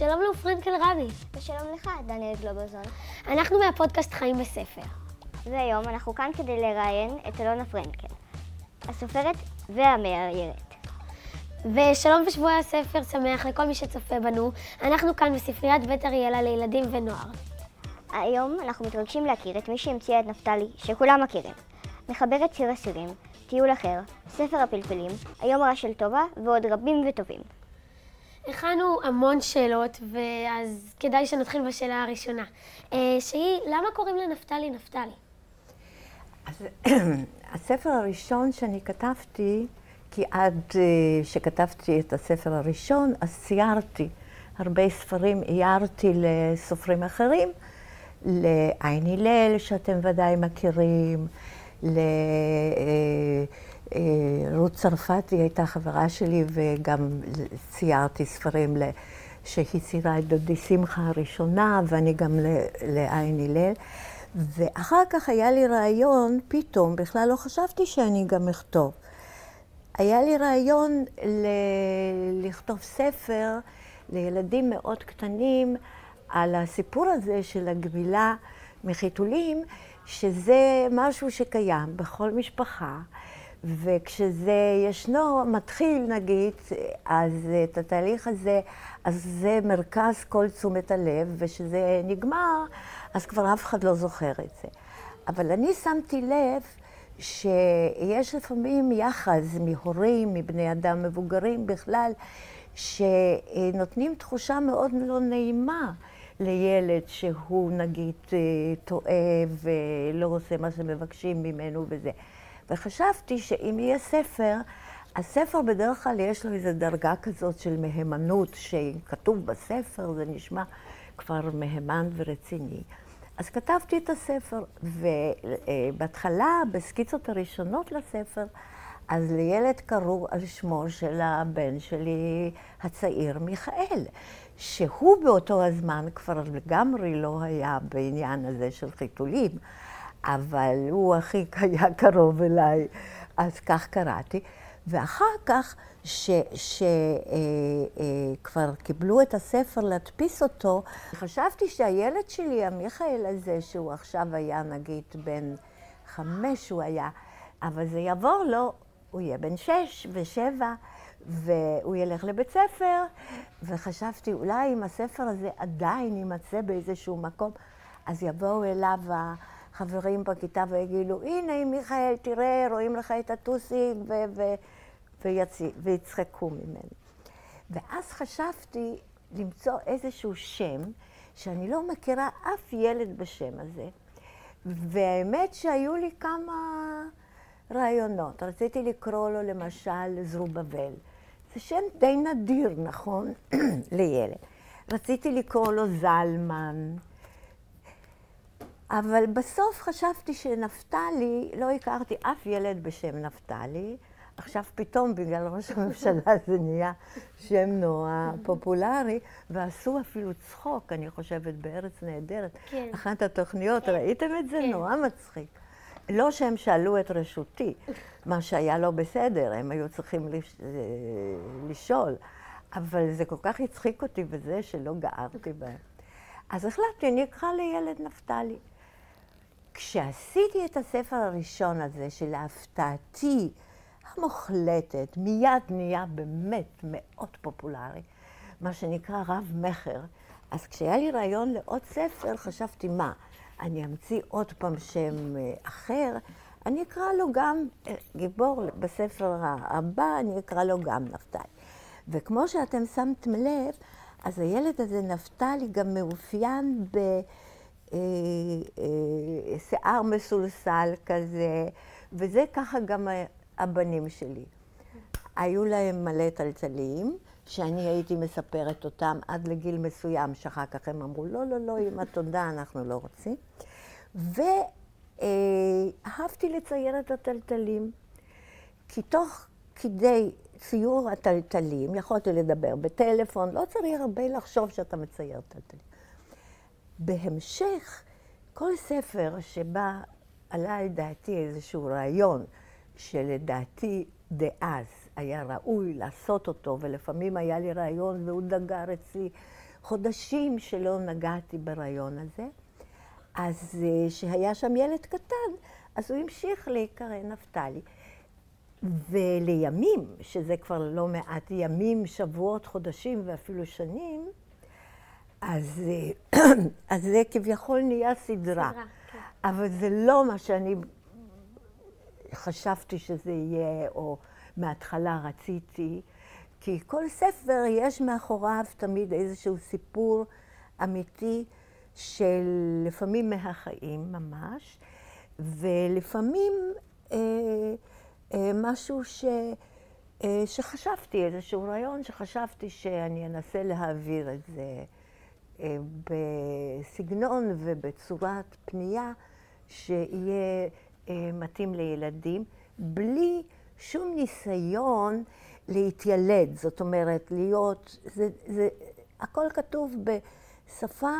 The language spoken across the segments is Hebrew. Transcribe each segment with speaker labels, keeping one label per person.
Speaker 1: שלום לפרנקל רבי.
Speaker 2: ושלום לך, דניאל גלוברזון.
Speaker 1: אנחנו מהפודקאסט חיים בספר.
Speaker 2: והיום אנחנו כאן כדי לראיין את אלונה פרנקל, הסופרת והמאיירת.
Speaker 1: ושלום ושבוע הספר שמח לכל מי שצופה בנו. אנחנו כאן בספריית בית אריאלה לילדים ונוער.
Speaker 2: היום אנחנו מתרגשים להכיר את מי שהמציאה את נפתלי, שכולם מכירים. מחברת שיר השירים, טיול אחר, ספר הפלפלים, היום רע של טובה ועוד רבים וטובים.
Speaker 1: הכנו המון שאלות, ואז כדאי שנתחיל בשאלה הראשונה. שהיא, למה קוראים לנפתלי נפתלי?
Speaker 3: אז הספר הראשון שאני כתבתי, כי עד שכתבתי את הספר הראשון, אז ציירתי הרבה ספרים, עיירתי לסופרים אחרים, לעין הלל, שאתם ודאי מכירים, רות צרפתי הייתה חברה שלי, וגם ציירתי ספרים שהיא ציירה את דודי שמחה הראשונה, ואני גם לעין הלל. ואחר כך היה לי רעיון, פתאום, בכלל לא חשבתי שאני גם אכתוב. היה לי רעיון לכתוב ספר לילדים מאוד קטנים על הסיפור הזה של הגמילה מחיתולים, שזה משהו שקיים בכל משפחה, וכשזה ישנו, מתחיל נגיד, אז את התהליך הזה, אז זה מרכז כל תשומת הלב, ושזה נגמר, אז כבר אף אחד לא זוכר את זה. אבל אני שמתי לב שיש לפעמים יחס מהורים, מבני אדם מבוגרים בכלל, שנותנים תחושה מאוד לא נעימה לילד שהוא נגיד טועה ולא עושה מה שמבקשים ממנו וזה. וחשבתי שאם יהיה ספר, הספר בדרך כלל יש לו איזו דרגה כזאת של מהימנות, שכתוב בספר, זה נשמע כבר מהימן ורציני. אז כתבתי את הספר, ובהתחלה, בסקיצות הראשונות לספר, אז לילד קראו על שמו של הבן שלי הצעיר מיכאל, שהוא באותו הזמן כבר לגמרי לא היה בעניין הזה של חיתולים, אבל הוא הכי היה קרוב אליי, אז כך קראתי. ואחר כך, שכבר קיבלו את הספר להדפיס אותו, חשבתי שהילד שלי, המיכאל הזה, שהוא עכשיו היה נגיד בן 5 הוא היה, אבל זה יעבור לו, הוא יהיה בן 6 ו7, והוא ילך לבית ספר, וחשבתי אולי אם הספר הזה עדיין יימצא באיזשהו מקום, אז יבואו אליו החברים בכיתה ויגידו, הנה מיכאל, תראה, רואים לך את הטוסיק, ויצחקו ממנו. ואז חשבתי למצוא איזשהו שם, שאני לא מכירה אף ילד בשם הזה, והאמת שהיו לי כמה רעיונות. רציתי לקרוא לו למשל זרובבל. זה שם די נדיר, נכון? לילד. רציתי לקרוא לו זלמן. אבל בסוף חשבתי שנפתלי, לא הכרתי אף ילד בשם נפתלי. עכשיו פתאום בגלל ראש הממשלה זה נהיה שם נורא פופולרי, ועשו אפילו צחוק, אני חושבת, בארץ נהדרת.
Speaker 1: כן.
Speaker 3: אחת התוכניות,
Speaker 1: כן.
Speaker 3: ראיתם את זה?
Speaker 1: כן.
Speaker 3: נורא מצחיק. לא שהם שאלו את רשותי, מה שהיה לא בסדר, הם היו צריכים לשאול, אבל זה כל כך הצחיק אותי בזה שלא גערתי בהם. אז החלטתי, אני אקרא לילד נפתלי. כשעשיתי את הספר הראשון הזה, שלהפתעתי המוחלטת, מיד נהיה באמת מאוד פופולרי, מה שנקרא רב מחר. אז כשהיה לי רעיון לעוד ספר, חשבתי מה, אני אמציא עוד פעם שם אחר, אני אקרא לו גם, גיבור בספר הבא, אני אקרא לו גם נפתלי. וכמו שאתם שמתם לב, אז הילד הזה נפתלי גם מאופיין בשיער מסולסל כזה, וזה ככה גם הבנים שלי. היו להם מלא טלטלים, שאני הייתי מספרת אותם עד לגיל מסוים, שאחר כך הם אמרו, לא, לא, לא, אמא תודה, אנחנו לא רוצים. ואהבתי לצייר את הטלטלים, כי תוך כדי ציור הטלטלים, יכולתי לדבר בטלפון, לא צריך הרבה לחשוב שאתה מצייר טלטלים. בהמשך, כל ספר שבה עלה על דעתי איזשהו רעיון, שלדעתי דאז היה ראוי לעשות אותו, ולפעמים היה לי רעיון והוא דגר אצלי חודשים שלא נגעתי ברעיון הזה. אז שהיה שם ילד קטן, אז הוא המשיך להיקרא נפתלי. ולימים, שזה כבר לא מעט ימים, שבועות, חודשים ואפילו שנים, אז זה כביכול נהיה סדרה.
Speaker 1: כן.
Speaker 3: אבל זה לא מה שאני חשבתי שזה יהיה, או מההתחלה רציתי, כי כל ספר יש מאחוריו תמיד איזשהו סיפור אמיתי של לפעמים מהחיים ממש, ולפעמים משהו שחשבתי, איזשהו רעיון שחשבתי שאני אנסה להעביר את זה בסגנון ובצורת פנייה שיהיה מתאים לילדים, בלי שום ניסיון להתיילד, זאת אומרת, להיות, הכל כתוב בשפה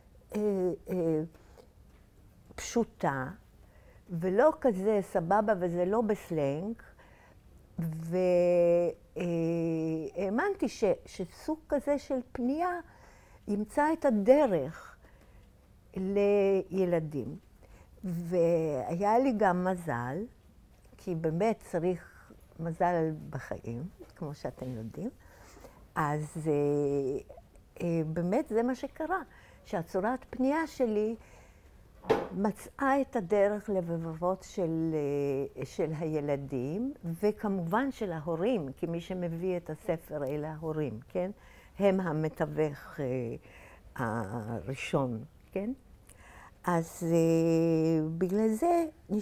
Speaker 3: פשוטה, ולא כזה סבבה וזה לא בסלנג, והאמנתי שסוג כזה של פנייה ימצא את הדרך לילדים. והיה לי גם מזל, כי באמת צריך מזל בחיים, כמו שאתם יודעים, אז באמת זה מה שקרה, שהצורת פנייה שלי מצאה את הדרך לבבות של הילדים, וכמובן של ההורים, כי מי שמביא את הספר אלה ההורים, כן? הם המתווך הראשון, כן? אז בגלל זה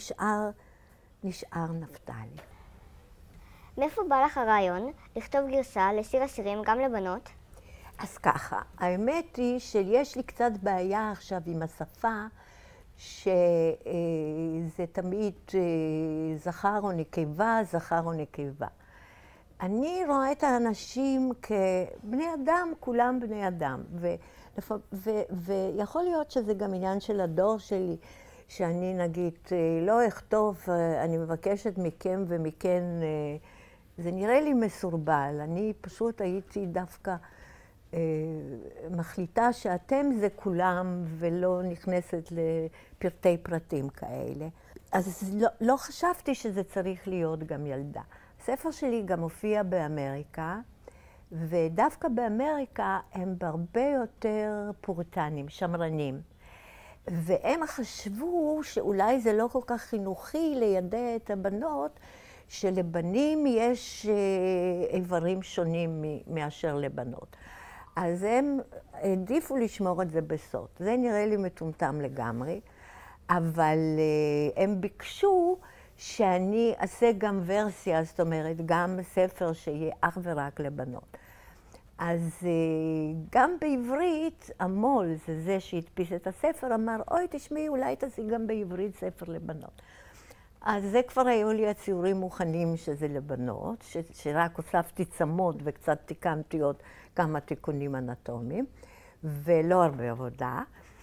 Speaker 3: נשאר נפתלי.
Speaker 2: מאיפה בא לך הרעיון לכתוב גרסה לשיר השירים גם לבנות?
Speaker 3: אז ככה, האמת היא שיש לי קצת בעיה עכשיו עם השפה, שזה תמיד זכר או נקבה, זכר או נקבה. אני רואה את האנשים כבני אדם, כולם בני אדם. ויכול להיות שזה גם עניין של הדור שלי, שאני נגיד לא אכתוב, אני מבקשת מכם ומכן, זה נראה לי מסורבל. אני פשוט הייתי דווקא מחליטה שאתם זה כולם ולא נכנסת לפרטי פרטים כאלה. אז לא חשבתי שזה צריך להיות גם ילדה. הספר שלי גם הופיע באמריקה, ודווקא באמריקה הם בהרבה יותר פורטנים, שמרנים. והם חשבו שאולי זה לא כל כך חינוכי לידע את הבנות, שלבנים יש איברים שונים מאשר לבנות. אז הם העדיפו לשמור את זה בסוד. זה נראה לי מטומטם לגמרי, אבל הם ביקשו שאני אעשה גם ורסיה, זאת אומרת, גם ספר שיהיה אך ורק לבנות. אז גם בעברית, המול, זה שהדפיס את הספר, אמר, אוי, תשמעי, אולי תעשי גם בעברית ספר לבנות. אז זה כבר היו לי הציורים מוכנים שזה לבנות, שרק הוספתי צמות וקצת תיקנתי עוד כמה תיקונים אנטומיים, ולא הרבה עבודה.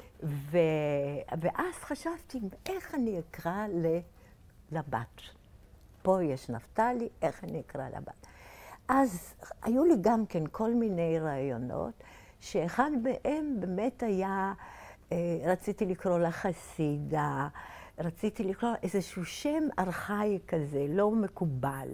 Speaker 3: ואז חשבתי, איך אני אקרא לבת? פה יש נפתלי, איך אני אקרא לבת? אז היו לי גם כן כל מיני רעיונות, שאחד מהם באמת היה, רציתי לקרוא לה חסידה, רציתי לקרוא איזשהו שם ארכאי כזה, לא מקובל,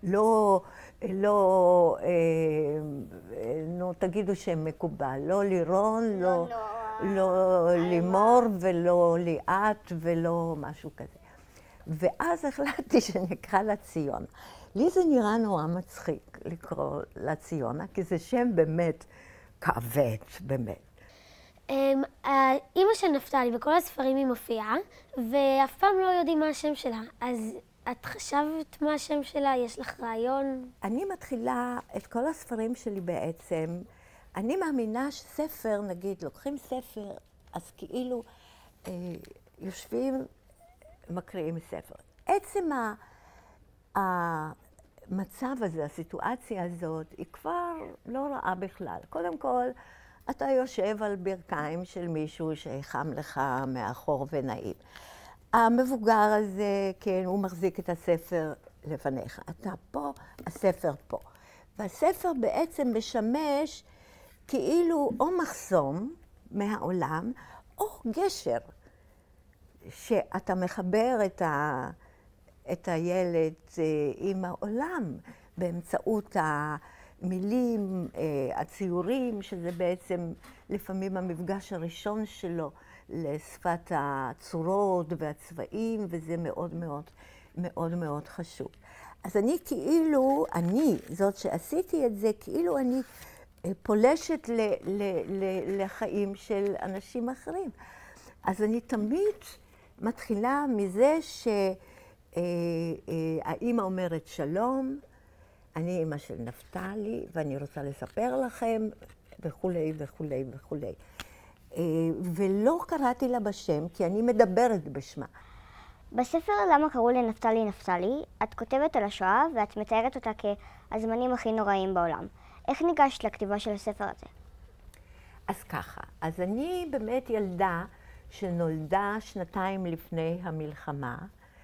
Speaker 3: נו, תגידו שם מקובל, לא לירון, לא לימור ולא ליאת ולא משהו כזה. ואז החלטתי שנקרא לה ציונה. לי זה נראה נורא מצחיק לקרוא לה ציונה, כי זה שם באמת כבד, באמת.
Speaker 1: אימא של נפתלי, בכל הספרים היא מופיעה, ואף פעם לא יודעים מה השם שלה. אז את חשבת מה השם שלה? יש לך רעיון?
Speaker 3: אני מתחילה את כל הספרים שלי בעצם. אני מאמינה שספר, נגיד, לוקחים ספר, אז כאילו יושבים, מקריאים ספר. עצם המצב הזה, הסיטואציה הזאת, היא כבר לא רעה בכלל. קודם כל, אתה יושב על ברכיים של מישהו שחם לך מאחור ונעים. המבוגר הזה, כן, הוא מחזיק את הספר לפניך. אתה פה, הספר פה. והספר בעצם משמש כאילו או מחסום מהעולם, או גשר, שאתה מחבר את הילד עם העולם באמצעות המילים, הציורים, שזה בעצם לפעמים המפגש הראשון שלו לשפת הצורות והצבעים, וזה מאוד מאוד מאוד מאוד חשוב. אז אני, זאת שעשיתי את זה, כאילו אני פולשת לחיים של אנשים אחרים. אז אני תמיד מתחילה מזה שהאמא אומרת שלום, אני אמא של נפתלי, ואני רוצה לספר לכם, וכולי וכולי וכולי. ולא קראתי לה בשם, כי אני מדברת בשמה.
Speaker 2: בספר למה קראו לנפתלי נפתלי, את כותבת על השואה ואת מתארת אותה כהזמנים הכי נוראים בעולם. איך ניגשת לכתיבה של הספר הזה?
Speaker 3: אז ככה, אז אני באמת ילדה שנולדה 2 לפני המלחמה,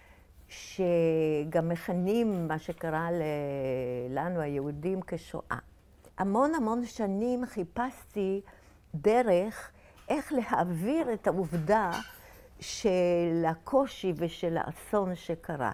Speaker 3: שגם מכנים מה שקרה לנו היהודים כשואה. המון שנים חיפשתי דרך איך להעביר את העובדה של הקושי ושל האסון שקרה.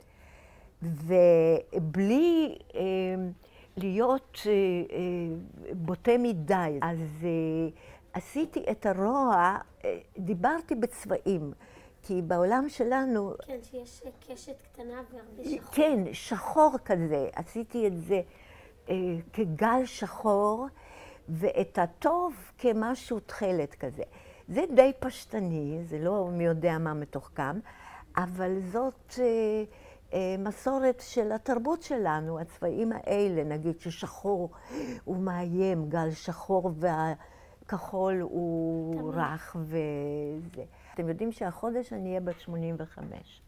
Speaker 3: ובלי להיות בוטה מדי, אז עשיתי את הרוע, דיברתי בצבעים, כי בעולם שלנו...
Speaker 1: כן, שיש קשת קטנה והרבה שחור.
Speaker 3: כן, שחור כזה, עשיתי את זה כגל שחור, ואת הטוב כמשהו תכלת כזה. זה די פשטני, זה לא מי יודע מה מתוחכם, אבל זאת מסורת של התרבות שלנו, הצבעים האלה, נגיד ששחור הוא מאיים, גל שחור והכחול הוא רך וזה. אתם יודעים שהחודש אני אהיה בת 85.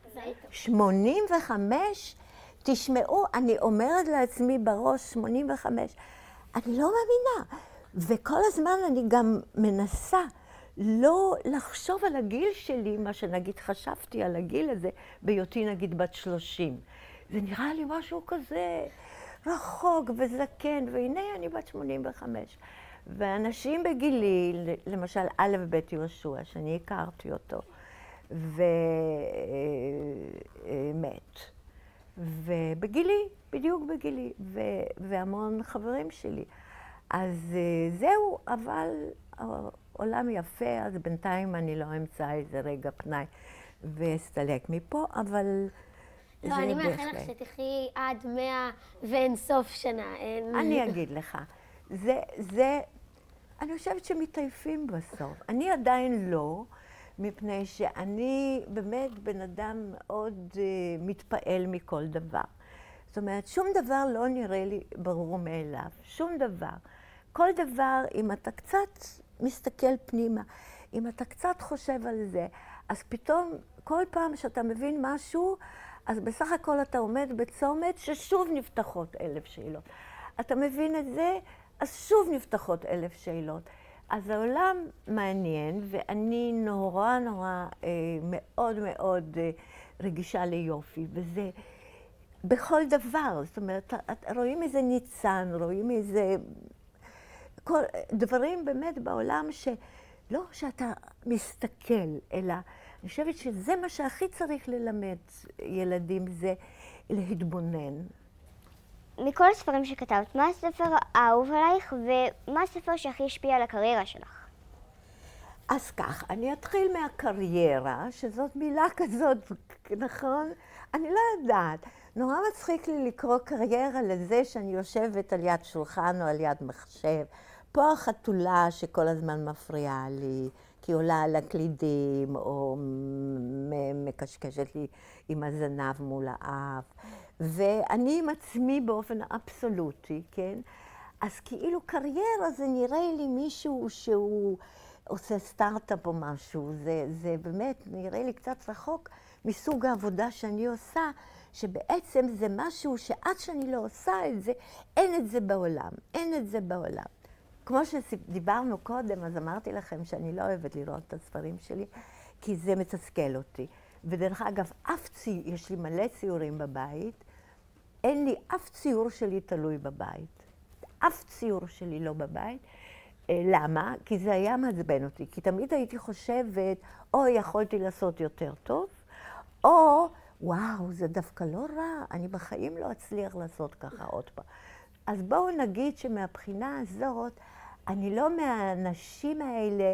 Speaker 3: 85? תשמעו, אני אומרת לעצמי בראש 85, אני לא מאמינה. וכל הזמן אני גם מנסה לא לחשוב על הגיל שלי, מה שנגיד חשבתי על הגיל הזה, בהיותי נגיד בת 30. זה נראה לי משהו כזה רחוק וזקן, והנה אני בת 85. ואנשים בגילי, למשל א' ב' יהושע, שאני הכרתי אותו, ומת. ובגילי, בדיוק בגילי, והמון חברים שלי. אז זהו, אבל העולם יפה, אז בינתיים אני לא אמצא איזה רגע פנאי ואסתלק מפה, אבל זה
Speaker 1: לא, אני
Speaker 3: בהחלט.
Speaker 1: מאחל לך שתחי עד 100 ואין סוף שנה.
Speaker 3: אני אגיד לך, אני חושבת שמתעייפים בסוף. אני עדיין לא, מפני שאני באמת בן אדם מאוד מתפעל מכל דבר. זאת אומרת, שום דבר לא נראה לי ברור מאליו, שום דבר. כל דבר, אם אתה קצת מסתכל פנימה, אם אתה קצת חושב על זה, אז פתאום כל פעם שאתה מבין משהו, אז בסך הכל אתה עומד בצומת ששוב נפתחות 1000 שאלות. אתה מבין את זה, אז שוב נפתחות 1000 שאלות. אז העולם מעניין, ואני נורא מאוד מאוד רגישה ליופי, וזה בכל דבר. זאת אומרת, רואים איזה ניצן, רואים איזה... דברים באמת בעולם שלא שאתה מסתכל, אלא אני חושבת שזה מה שהכי צריך ללמד ילדים, זה להתבונן.
Speaker 2: מכל הספרים שכתבת, מה הספר האהוב עלייך ומה הספר שהכי השפיע על הקריירה שלך?
Speaker 3: אז כך, אני אתחיל מהקריירה, שזאת מילה כזאת, נכון? אני לא יודעת. נורא מצחיק לי לקרוא קריירה לזה שאני יושבת על יד שולחן או על יד מחשב. פה החתולה שכל הזמן מפריעה לי, כי עולה על הקלידים, או מקשקשת לי עם הזנב מול האף. ואני עם עצמי באופן אבסולוטי, כן? אז כאילו קריירה זה נראה לי מישהו שהוא עושה סטארט-אפ או משהו. זה באמת נראה לי קצת רחוק מסוג העבודה שאני עושה, שבעצם זה משהו שעד שאני לא עושה את זה, אין את זה בעולם. אין את זה בעולם. כמו שדיברנו קודם, אז אמרתי לכם שאני לא אוהבת לראות את הספרים שלי, כי זה מתסכל אותי. ודרך אגב, יש לי מלא ציורים בבית, אין לי אף ציור שלי תלוי בבית. אף ציור שלי לא בבית, למה? כי זה היה מעצבן אותי, כי תמיד הייתי חושבת, או יכולתי לעשות יותר טוב, או וואו, זה דווקא לא רע, אני בחיים לא אצליח לעשות ככה עוד פעם. אז בואו נגיד שמבחינה הזאת, אני לא מהאנשים האלה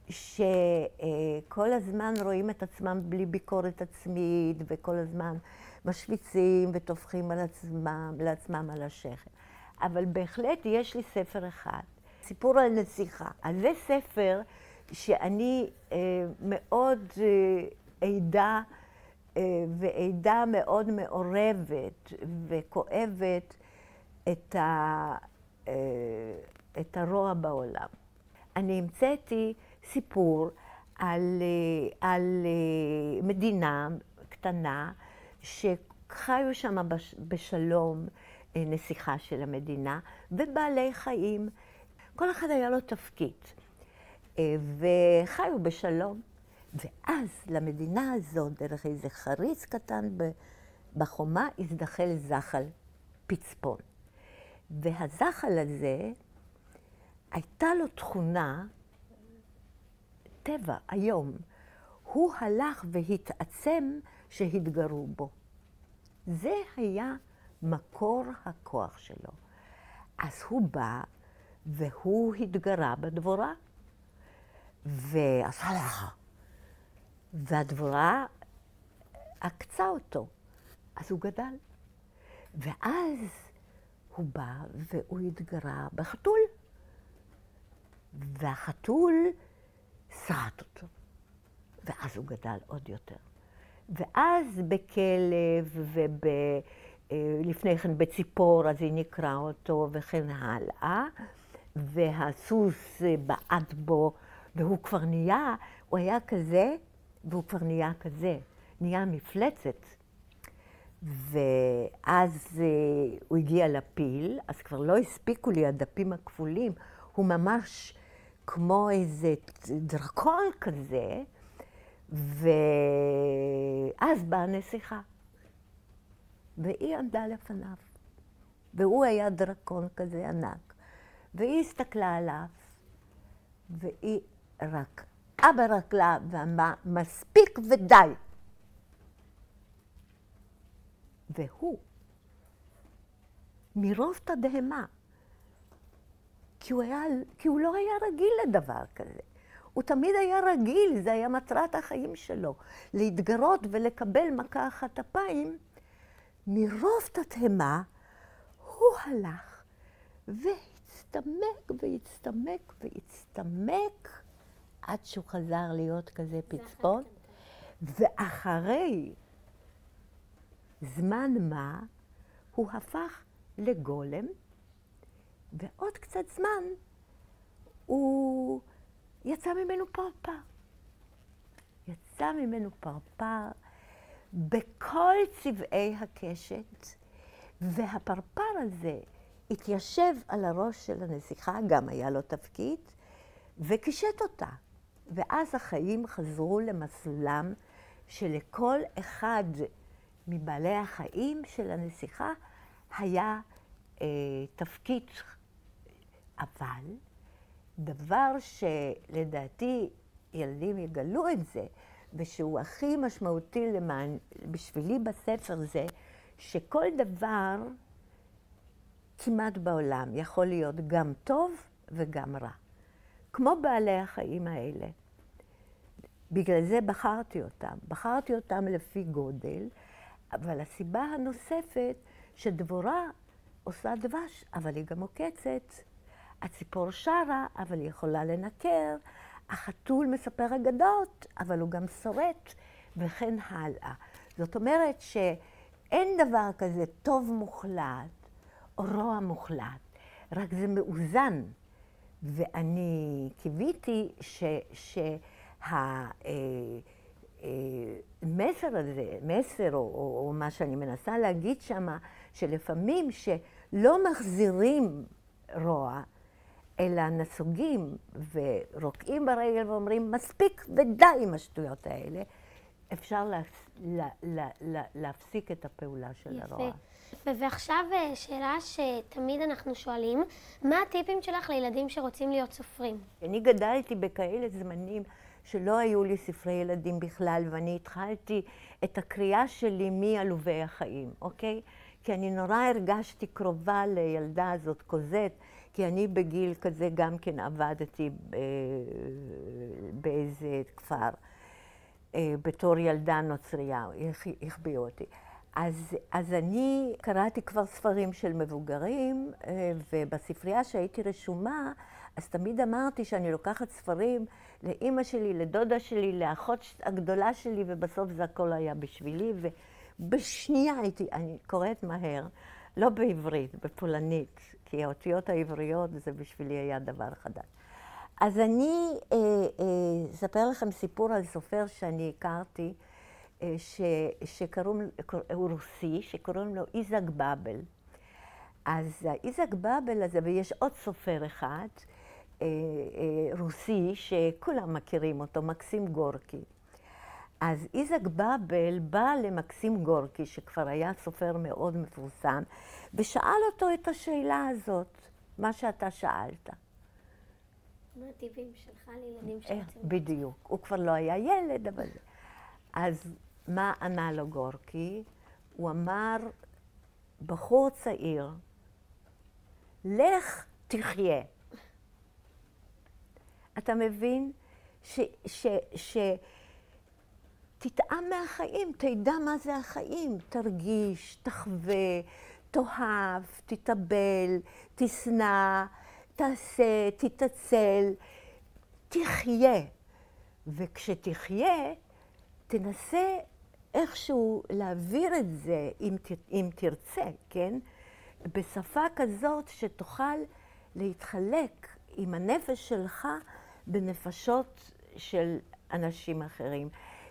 Speaker 3: שכל הזמן רואים את עצמם בלי ביקורת עצמית, וכל הזמן משוויצים וטופחים לעצמם על השכם. אבל בהחלט יש לי ספר אחד, סיפור על נסיכה. אז זה ספר שאני מאוד עדה, ועדה מאוד מעורבת וכואבת את הרוע בעולם. אני המצאתי סיפור על מדינה קטנה שחיו שם בשלום נסיכה של המדינה ובעלי חיים. כל אחד היה לו תפקיד וחיו בשלום. ואז למדינה הזאת, דרך איזה חריץ קטן בחומה, הזדחל זחל פצפון. והזחל הזה, הייתה לו תכונה, טבע, היום, הוא הלך והתעצם שהתגרו בו. זה היה מקור הכוח שלו. אז הוא בא והוא התגרה בדבורה, ועשה לך. והדבורה עקצה אותו, אז הוא גדל. ואז הוא בא והוא התגרה בחתול, והחתול שרט אותו, ואז הוא גדל עוד יותר. ואז בכלב ולפני כן בציפור, אז היא נקרא אותו וכן הלאה, והסוס בעט בו, והוא כבר נהיה, הוא היה כזה, והוא כבר נהיה כזה, נהיה מפלצת. ואז הוא הגיע לפיל, אז כבר לא הספיקו לי הדפים הכפולים, הוא ממש כמו איזה דרקון כזה, ואז באה נסיכה, והיא עמדה לפניו, והוא היה דרקון כזה ענק, והיא הסתכלה עליו, והיא רק ברגלה ואמרה, מספיק ודי. והוא, מרוב תדהמה, כי הוא לא היה רגיל לדבר כזה. הוא תמיד היה רגיל, זה היה מטרת החיים שלו, להתגרות ולקבל מכה אחת אפיים. מרוב תדהמה, הוא הלך והצטמק והצטמק והצטמק, עד שהוא חזר להיות כזה פצפון, ואחרי זמן מה הוא הפך לגולם, ועוד קצת זמן הוא יצא ממנו פרפר. יצא ממנו פרפר בכל צבעי הקשת, והפרפר הזה התיישב על הראש של הנסיכה, גם היה לו תפקיד, וקישט אותה. ואז החיים חזרו למסלולם שלכל אחד מבעלי החיים של הנסיכה היה תפקיד. אבל דבר שלדעתי ילדים יגלו את זה, ושהוא הכי משמעותי בשבילי בספר זה, שכל דבר כמעט בעולם יכול להיות גם טוב וגם רע. כמו בעלי החיים האלה. בגלל זה בחרתי אותם לפי גודל, אבל הסיבה הנוספת שדבורה עושה דבש, אבל היא גם עוקצת. הציפור שרה, אבל היא יכולה לנקר. החתול מספר אגדות, אבל הוא גם שורט, וכן הלאה. זאת אומרת שאין דבר כזה טוב מוחלט או רוע מוחלט, רק זה מאוזן. ואני קיוויתי המסר הזה, מסר או מה שאני מנסה להגיד שמה, שלפעמים שלא מחזירים רוע, אלא נסוגים ורוקעים ברגל ואומרים, מספיק ודי עם השטויות האלה, אפשר להפסיק את הפעולה של הרוע.
Speaker 1: ועכשיו שאלה שתמיד אנחנו שואלים, מה הטיפים שלך לילדים שרוצים להיות סופרים?
Speaker 3: אני גדלתי בכאלה זמנים שלא היו לי ספרי ילדים בכלל, ואני התחלתי את הקריאה שלי מעלובי החיים, אוקיי? כי אני נורא הרגשתי קרובה לילדה הזאת, קוזט, כי אני בגיל כזה גם כן עבדתי באיזה כפר, בתור ילדה נוצריה, החביאו אותי. אז אני קראתי כבר ספרים של מבוגרים, ובספרייה שהייתי רשומה, אז תמיד אמרתי שאני לוקחת ספרים לאמא שלי, לדודה שלי, לאחות הגדולה שלי, ובסוף זה הכל היה בשבילי, ובשנייה אני קוראת מהר, לא בעברית, בפולנית, כי האותיות העבריות זה בשבילי היה דבר חדש. אז אני אספר לכם סיפור על סופר שאני הכרתי, הוא רוסי, שקוראים לו איזק באבל. אז איזק באבל הזה, ויש עוד סופר אחד, רוסי, שכולם מכירים אותו, מקסים גורקי. אז איזק באבל בא למקסים גורקי, שכבר היה סופר מאוד מפורסם, ושאל אותו את השאלה הזאת, מה שאתה שאלת.
Speaker 1: מה הטיפים שלך לילדים שרוצים?
Speaker 3: בדיוק. הוא כבר לא היה ילד, אבל... אז מה ענה לו גורקי? הוא אמר, בחור צעיר, לך תחיה. אתה מבין? תטעם מהחיים, תדע מה זה החיים. תרגיש, תחווה, תאהב, תתאבל, תשנא, תעשה, תתעצל, תחיה. וכשתחיה, תנסה איכשהו להעביר את זה, אם תרצה, כן? בשפה כזאת שתוכל להתחלק עם הנפש שלך בנפשות של אנשים אחרים.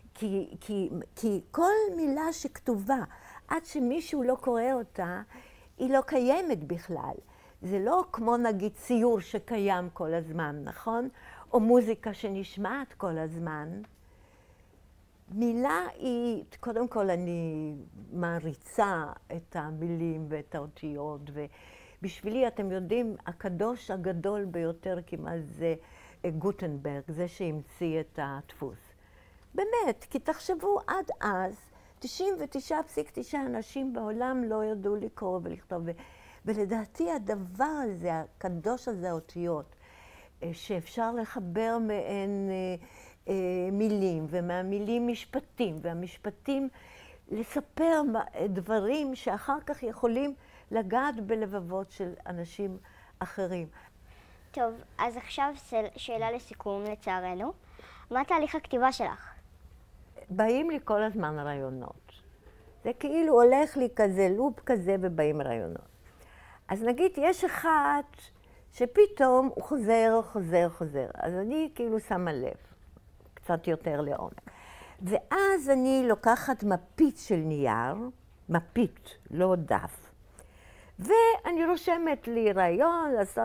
Speaker 3: כי כל מילה שכתובה, עד שמישהו לא קורא אותה, היא לא קיימת בכלל. זה לא כמו נגיד ציור שקיים כל הזמן, נכון? או מוזיקה שנשמעת כל הזמן. מילה היא, קודם כל אני מעריצה את המילים ואת האותיות, ובשבילי אתם יודעים, הקדוש הגדול ביותר כמעט זה גוטנברג, זה שהמציא את הדפוס. באמת, כי תחשבו, עד אז 99.9 אנשים בעולם לא ידעו לקרוא ולכתוב, ולדעתי הדבר הזה, הקדוש הזה, האותיות, שאפשר לחבר מהן מילים, ומהמילים משפטים, והמשפטים לספר דברים שאחר כך יכולים לגעת בלבבות של אנשים אחרים.
Speaker 2: טוב, אז עכשיו שאלה לסיכום לצערנו. מה תהליך הכתיבה שלך?
Speaker 3: באים לי כל הזמן רעיונות. זה כאילו הולך לי כזה, לופ כזה, ובאים רעיונות. אז נגיד, יש אחד שפתאום הוא חוזר. אז אני כאילו שמה לב, קצת יותר לעומק. ואז אני לוקחת מפית של נייר, מפית, לא דף, ואני רושמת לי רעיון, לעשות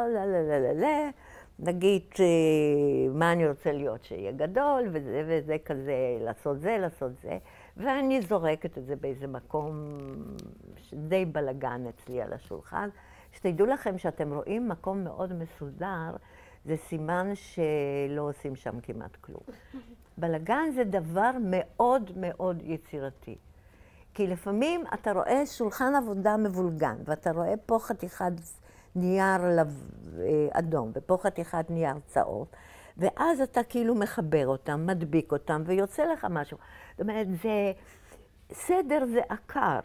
Speaker 3: נגיד מה אני רוצה להיות שיהיה גדול, וזה כזה, לעשות זה, ואני זורקת את זה באיזה מקום די בלגן אצלי על השולחן. שתדעו לכם שאתם רואים מקום מאוד מסודר, זה סימן שלא עושים שם כמעט כלום. בלגן זה דבר מאוד מאוד יצירתי. כי לפעמים אתה רואה שולחן עבודה מבולגן, ואתה רואה פה חתיכת נייר אדום, ופה חתיכת נייר צהוב, ואז אתה כאילו מחבר אותם, מדביק אותם, ויוצא לך משהו. זאת אומרת, סדר זה עקר,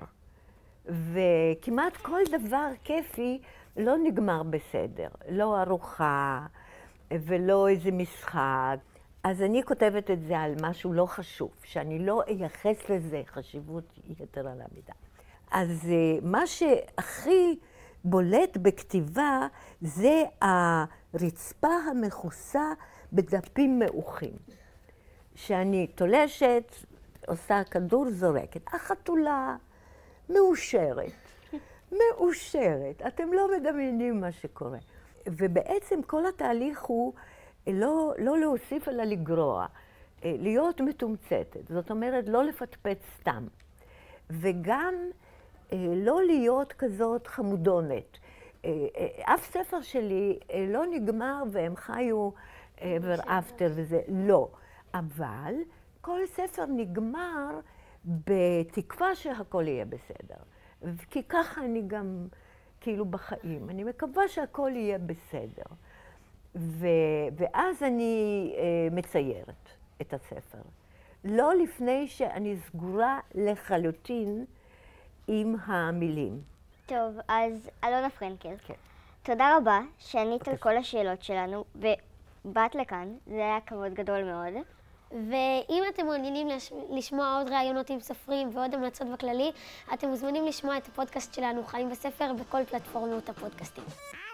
Speaker 3: וכמעט כל דבר כיפי לא נגמר בסדר. לא ארוחה, ולא איזה משחק. אז אני כותבת את זה על משהו לא חשוב, שאני לא אייחס לזה חשיבות יתר על המידה. אז מה שהכי בולט בכתיבה זה הרצפה המכוסה בדפים מעוכים. שאני תולשת, עושה כדור, זורקת. החתולה מאושרת. אתם לא מדמיינים מה שקורה. ובעצם כל התהליך הוא לא להוסיף אלא לגרוע, להיות מתומצתת. זאת אומרת, לא לפטפט סתם. וגם לא להיות כזאת חמודונת. אף ספר שלי לא נגמר והם חיו ever after וזה, לא. אבל כל ספר נגמר בתקווה שהכל יהיה בסדר. כי ככה אני גם כאילו בחיים. אני מקווה שהכל יהיה בסדר. ואז אני מציירת את הספר. לא לפני שאני סגורה לחלוטין עם המילים.
Speaker 2: טוב, אז אלונה פרנקל.
Speaker 3: כן.
Speaker 2: תודה רבה שענית על כל השאלות שלנו, ובאת לכאן, זה היה כבוד גדול מאוד.
Speaker 1: ואם אתם מעוניינים לשמוע עוד ראיונות עם סופרים ועוד המלצות בכללי, אתם מוזמנים לשמוע את הפודקאסט שלנו, חיים בספר, בכל פלטפורמות הפודקאסטים.